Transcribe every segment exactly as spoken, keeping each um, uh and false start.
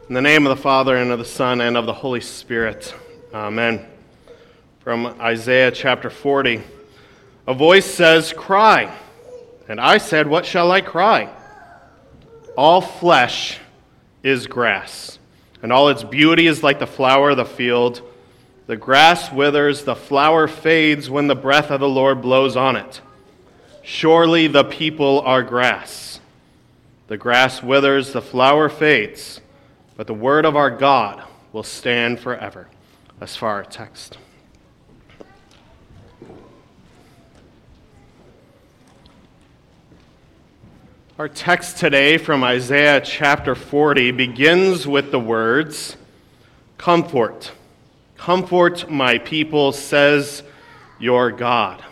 In the name of the Father, and of the Son, and of the Holy Spirit. Amen. From Isaiah chapter forty. A voice says, "Cry." And I said, "What shall I cry?" All flesh is grass, and all its beauty is like the flower of the field. The grass withers, the flower fades when the breath of the Lord blows on it. Surely the people are grass. The grass withers, the flower fades, but the word of our God will stand forever. As far our text. Our text today from Isaiah chapter forty begins with the words, "Comfort, comfort my people, says your God."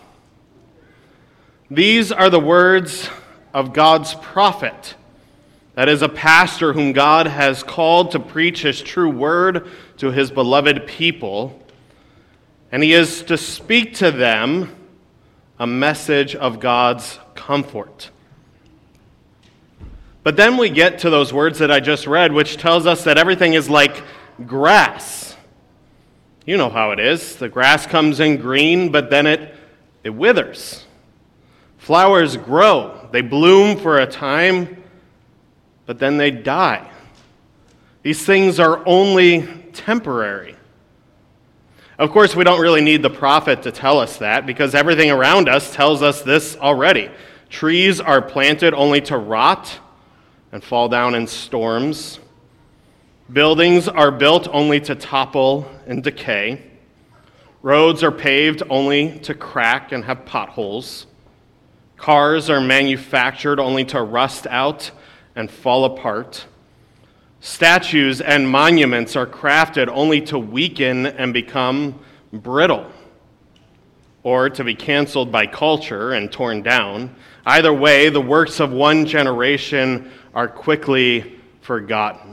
These are the words of God's prophet. That is a pastor whom God has called to preach his true word to his beloved people. And he is to speak to them a message of God's comfort. But then we get to those words that I just read, which tells us that everything is like grass. You know how it is. The grass comes in green, but then it, it withers. Flowers grow. They bloom for a time, but then they die. These things are only temporary. Of course, we don't really need the prophet to tell us that, because everything around us tells us this already. Trees are planted only to rot and fall down in storms. Buildings are built only to topple and decay. Roads are paved only to crack and have potholes. Cars are manufactured only to rust out and fall apart. Statues and monuments are crafted only to weaken and become brittle, or to be canceled by culture and torn down. Either way, the works of one generation are quickly forgotten.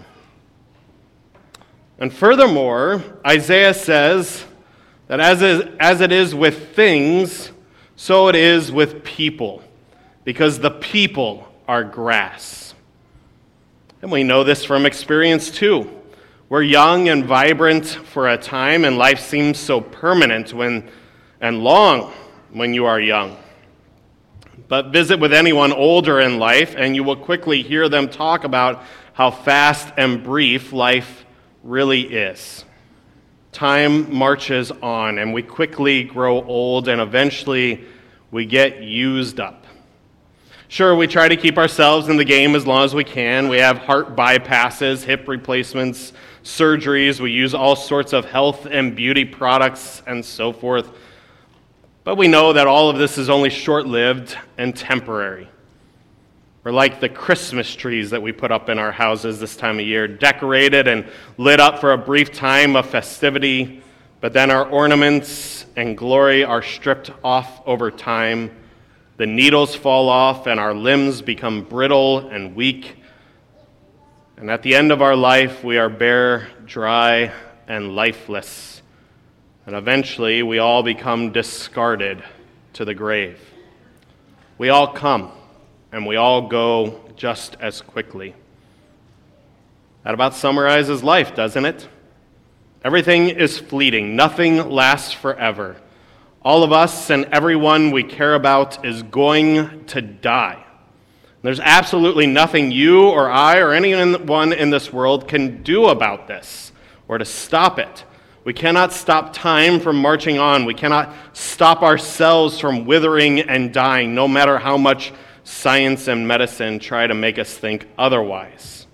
And furthermore, Isaiah says that as is, as it is with things, so it is with people, because the people are grass. And we know this from experience too. We're young and vibrant for a time, and life seems so permanent when and long when you are young. But visit with anyone older in life, and you will quickly hear them talk about how fast and brief life really is. Time marches on, and we quickly grow old, and eventually we get used up. Sure, we try to keep ourselves in the game as long as we can. We have heart bypasses, hip replacements, surgeries. We use all sorts of health and beauty products and so forth. But we know that all of this is only short-lived and temporary. We're like the Christmas trees that we put up in our houses this time of year, decorated and lit up for a brief time of festivity, but then our ornaments and glory are stripped off over time. The needles fall off and our limbs become brittle and weak. And at the end of our life, we are bare, dry, and lifeless. And eventually, we all become discarded to the grave. We all come, and we all go just as quickly. That about summarizes life, doesn't it? Everything is fleeting. Nothing lasts forever. All of us and everyone we care about is going to die. There's absolutely nothing you or I or anyone in this world can do about this or to stop it. We cannot stop time from marching on. We cannot stop ourselves from withering and dying, no matter how much science and medicine try to make us think otherwise.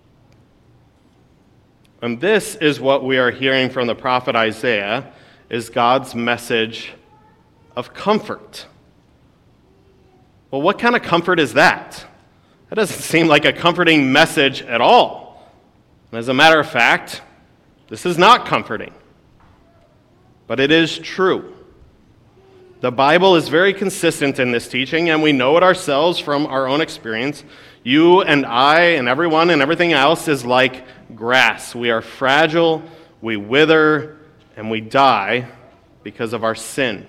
And this is what we are hearing from the prophet Isaiah, is God's message of comfort. Well, what kind of comfort is that? That doesn't seem like a comforting message at all. And as a matter of fact, this is not comforting. But it is true. The Bible is very consistent in this teaching, and we know it ourselves from our own experience. You and I and everyone and everything else is like grass. We are fragile, we wither, and we die because of our sin.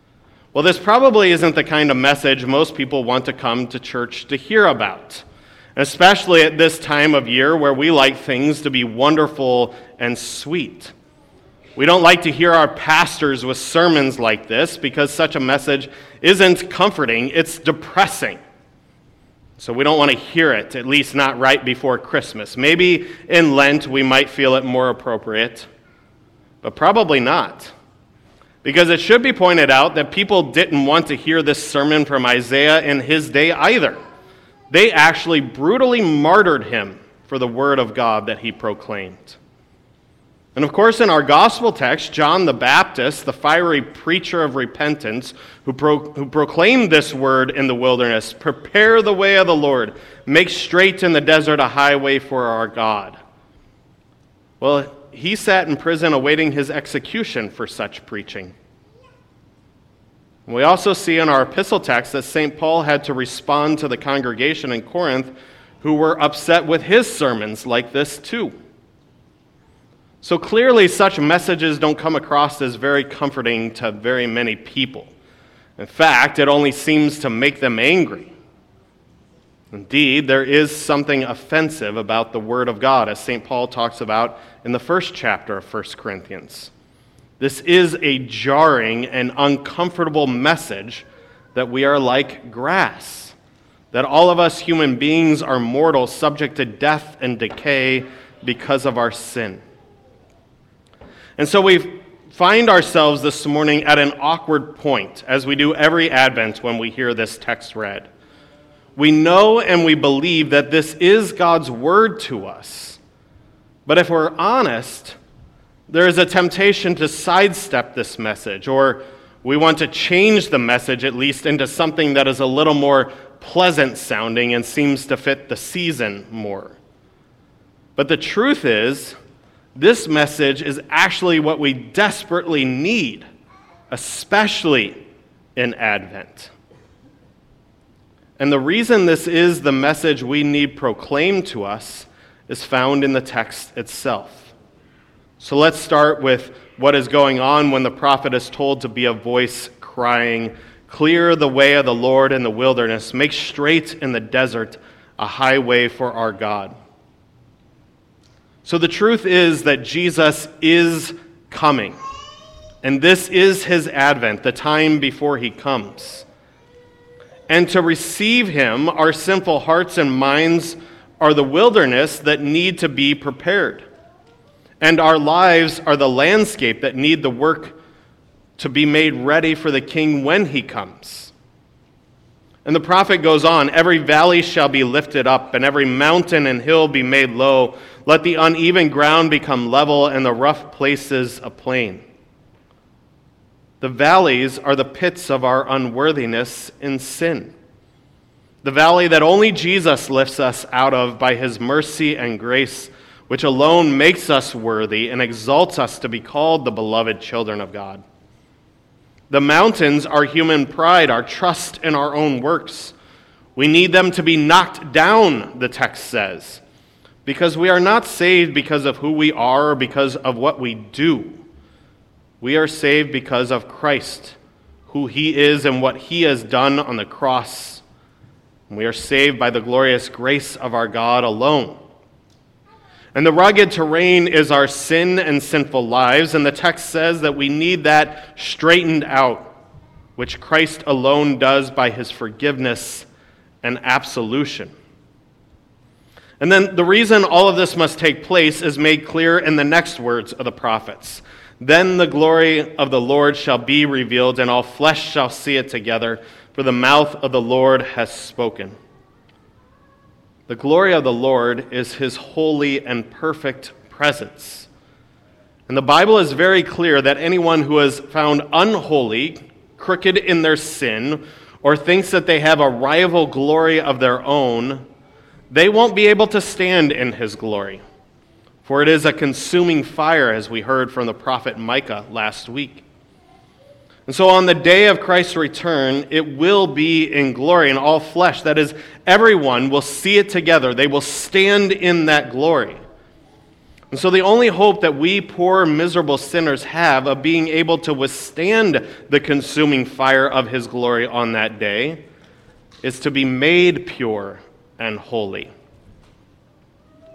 Well, this probably isn't the kind of message most people want to come to church to hear about. especially at this time of year where we like things to be wonderful and sweet. We don't like to hear our pastors with sermons like this because such a message isn't comforting, it's depressing. So we don't want to hear it, at least not right before Christmas. Maybe in Lent we might feel it more appropriate, but probably not. Because it should be pointed out that people didn't want to hear this sermon from Isaiah in his day either. They actually brutally martyred him for the word of God that he proclaimed. And of course, in our gospel text, John the Baptist, the fiery preacher of repentance, who, pro- who proclaimed this word in the wilderness, prepare the way of the Lord, make straight in the desert a highway for our God. Well, he sat in prison awaiting his execution for such preaching. We also see in our epistle text that Saint Paul had to respond to the congregation in Corinth who were upset with his sermons like this too. So clearly such messages don't come across as very comforting to very many people. In fact, it only seems to make them angry. Indeed, there is something offensive about the Word of God, as Saint Paul talks about in the first chapter of First Corinthians. This is a jarring and uncomfortable message that we are like grass, that all of us human beings are mortal, subject to death and decay because of our sin. And so we find ourselves this morning at an awkward point, as we do every Advent when we hear this text read. We know and we believe that this is God's word to us. But if we're honest, there is a temptation to sidestep this message, or we want to change the message at least into something that is a little more pleasant sounding and seems to fit the season more. But the truth is, this message is actually what we desperately need, especially in Advent. And the reason this is the message we need proclaimed to us is found in the text itself. So let's start with what is going on when the prophet is told to be a voice crying, "Clear the way of the Lord in the wilderness, make straight in the desert a highway for our God." So the truth is that Jesus is coming, and this is his advent, the time before he comes. And to receive him, our sinful hearts and minds are the wilderness that need to be prepared. And our lives are the landscape that need the work to be made ready for the King when he comes. And the prophet goes on, "Every valley shall be lifted up, and every mountain and hill be made low. Let the uneven ground become level, and the rough places a plain." The valleys are the pits of our unworthiness in sin. The valley that only Jesus lifts us out of by his mercy and grace, which alone makes us worthy and exalts us to be called the beloved children of God. The mountains are human pride, our trust in our own works. We need them to be knocked down, the text says, because we are not saved because of who we are or because of what we do. We are saved because of Christ, who he is and what he has done on the cross. We are saved by the glorious grace of our God alone. And the rugged terrain is our sin and sinful lives, and the text says that we need that straightened out, which Christ alone does by his forgiveness and absolution. And then the reason all of this must take place is made clear in the next words of the prophets. "Then the glory of the Lord shall be revealed, and all flesh shall see it together, for the mouth of the Lord has spoken." The glory of the Lord is his holy and perfect presence. And the Bible is very clear that anyone who is found unholy, crooked in their sin, or thinks that they have a rival glory of their own, they won't be able to stand in his glory. For it is a consuming fire, as we heard from the prophet Micah last week. And so on the day of Christ's return, it will be in glory, and all flesh, that is, everyone will see it together. They will stand in that glory. And so the only hope that we poor, miserable sinners have of being able to withstand the consuming fire of his glory on that day is to be made pure and holy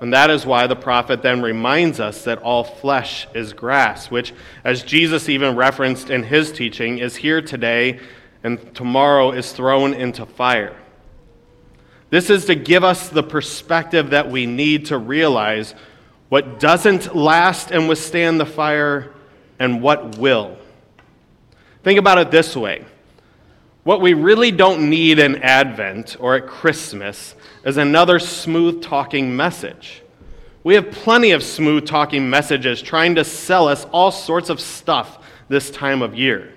And that is why the prophet then reminds us that all flesh is grass, which, as Jesus even referenced in his teaching, is here today and tomorrow is thrown into fire. This is to give us the perspective that we need to realize what doesn't last and withstand the fire and what will. Think about it this way. What we really don't need in Advent or at Christmas is another smooth-talking message. We have plenty of smooth-talking messages trying to sell us all sorts of stuff this time of year.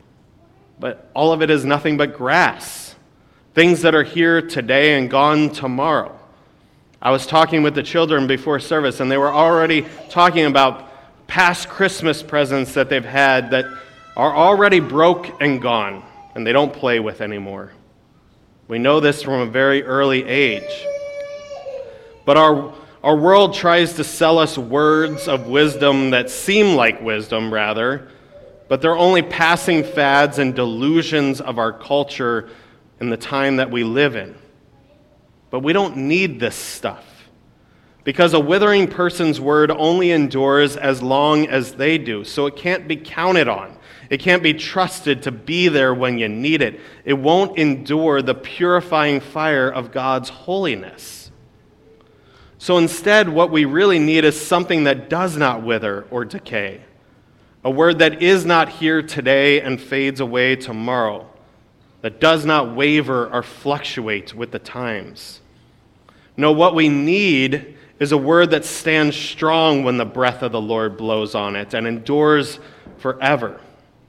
But all of it is nothing but grass. Things that are here today and gone tomorrow. I was talking with the children before service, and they were already talking about past Christmas presents that they've had that are already broke and gone, and they don't play with anymore. We know this from a very early age. But our, our world tries to sell us words of wisdom that seem like wisdom, rather, but they're only passing fads and delusions of our culture in the time that we live in. But we don't need this stuff, because a withering person's word only endures as long as they do, so it can't be counted on. It can't be trusted to be there when you need it. It won't endure the purifying fire of God's holiness. So instead, what we really need is something that does not wither or decay. A word that is not here today and fades away tomorrow. That does not waver or fluctuate with the times. No, what we need is a word that stands strong when the breath of the Lord blows on it and endures forever.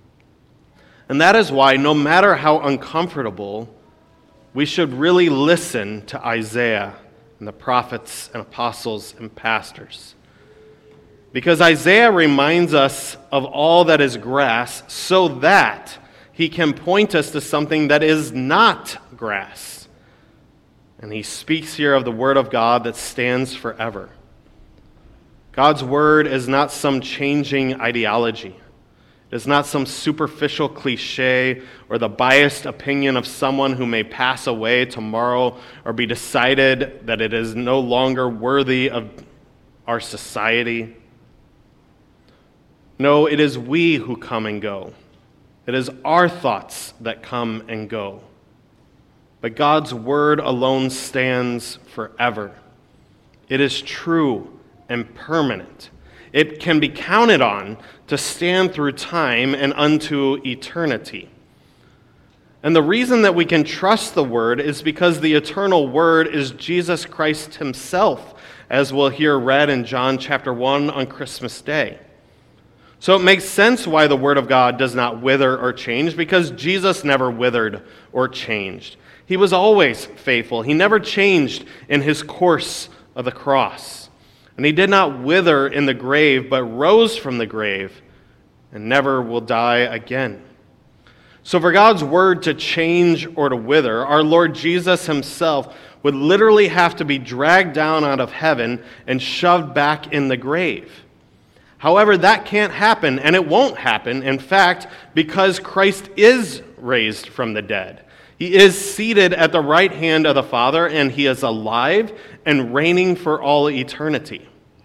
And that is why, no matter how uncomfortable, we should really listen to Isaiah and the prophets and apostles and pastors. Because Isaiah reminds us of all that is grass so that he can point us to something that is not grass. And he speaks here of the word of God that stands forever. God's word is not some changing ideology. It is not some superficial cliche or the biased opinion of someone who may pass away tomorrow or be decided that it is no longer worthy of our society. No, it is we who come and go. It is our thoughts that come and go. But God's word alone stands forever. It is true and permanent. It can be counted on to stand through time and unto eternity. And the reason that we can trust the word is because the eternal word is Jesus Christ himself, as we'll hear read in John chapter one on Christmas Day. So it makes sense why the word of God does not wither or change, because Jesus never withered or changed. He was always faithful. He never changed in his course of the cross. And he did not wither in the grave, but rose from the grave and never will die again. So for God's word to change or to wither, our Lord Jesus himself would literally have to be dragged down out of heaven and shoved back in the grave. However, that can't happen, and it won't happen, in fact, because Christ is raised from the dead. He is seated at the right hand of the Father, and he is alive and reigning for all eternity.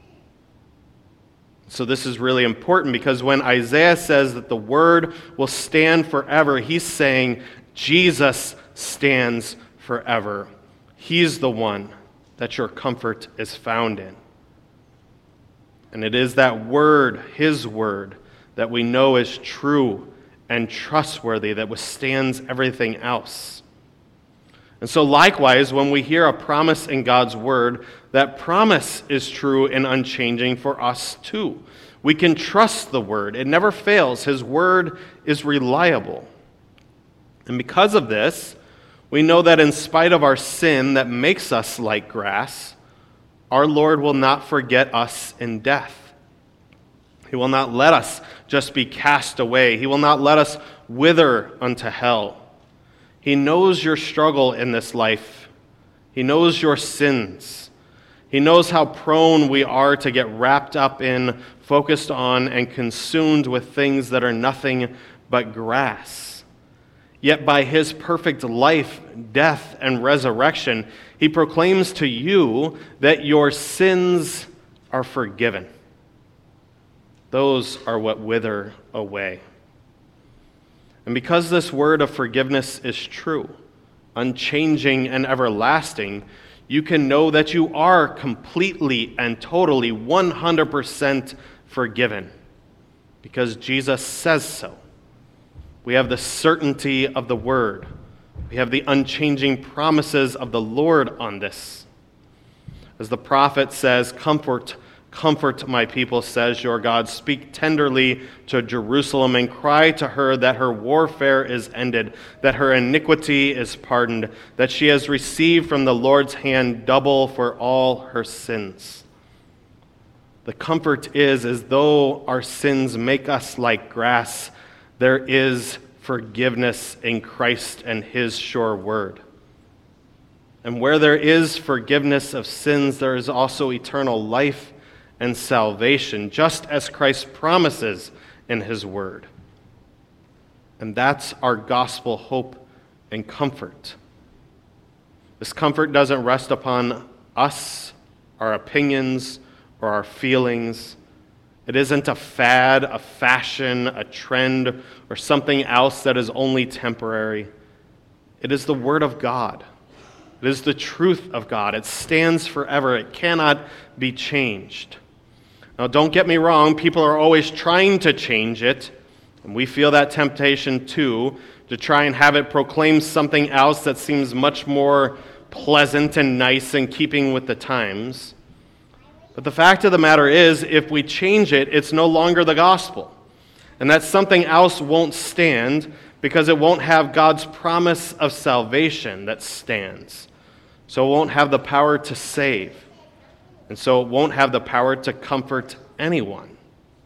So this is really important, because when Isaiah says that the word will stand forever, he's saying Jesus stands forever. He's the one that your comfort is found in. And it is that word, his word, that we know is true and trustworthy, that withstands everything else. And so likewise, when we hear a promise in God's word, that promise is true and unchanging for us too. We can trust the word. It never fails. His word is reliable. And because of this, we know that in spite of our sin that makes us like grass, our Lord will not forget us in death. He will not let us just be cast away. He will not let us wither unto hell. He knows your struggle in this life. He knows your sins. He knows how prone we are to get wrapped up in, focused on, and consumed with things that are nothing but grass. Yet by his perfect life, death, and resurrection, he proclaims to you that your sins are forgiven. Those are what wither away. And because this word of forgiveness is true, unchanging, and everlasting, you can know that you are completely and totally one hundred percent forgiven because Jesus says so. We have the certainty of the word. We have the unchanging promises of the Lord on this. As the prophet says, "Comfort, comfort my people, says your God. Speak tenderly to Jerusalem and cry to her that her warfare is ended, that her iniquity is pardoned, that she has received from the Lord's hand double for all her sins." The comfort is, as though our sins make us like grass, there is forgiveness in Christ and his sure word. And where there is forgiveness of sins, there is also eternal life and salvation, just as Christ promises in his word. And that's our gospel hope and comfort. This comfort doesn't rest upon us, our opinions, or our feelings. It isn't a fad, a fashion, a trend, or something else that is only temporary. It is the Word of God. It is the truth of God. It stands forever. It cannot be changed. Now, don't get me wrong. People are always trying to change it, and we feel that temptation too, to try and have it proclaim something else that seems much more pleasant and nice in keeping with the times. But the fact of the matter is, if we change it, it's no longer the gospel. And that something else won't stand because it won't have God's promise of salvation that stands. So it won't have the power to save. And so it won't have the power to comfort anyone.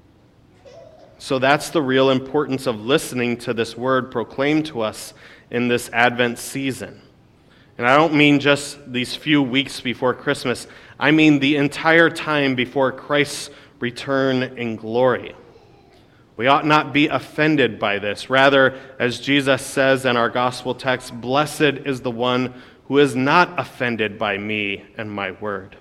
So that's the real importance of listening to this word proclaimed to us in this Advent season. And I don't mean just these few weeks before Christmas. I mean the entire time before Christ's return in glory. We ought not be offended by this. Rather, as Jesus says in our gospel text, "Blessed is the one who is not offended by me and my word."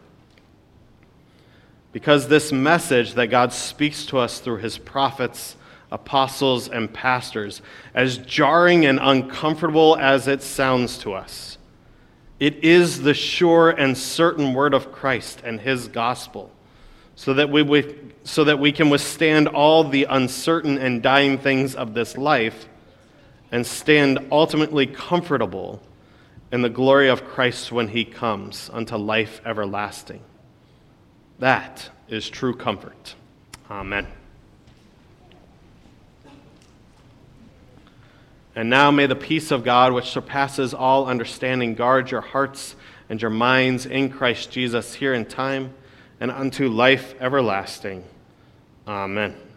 Because this message that God speaks to us through his prophets, apostles, and pastors, as jarring and uncomfortable as it sounds to us, it is the sure and certain word of Christ and his gospel, so that we so that we can withstand all the uncertain and dying things of this life and stand ultimately comfortable in the glory of Christ when he comes unto life everlasting. That is true comfort. Amen. And now may the peace of God, which surpasses all understanding, guard your hearts and your minds in Christ Jesus here in time and unto life everlasting. Amen.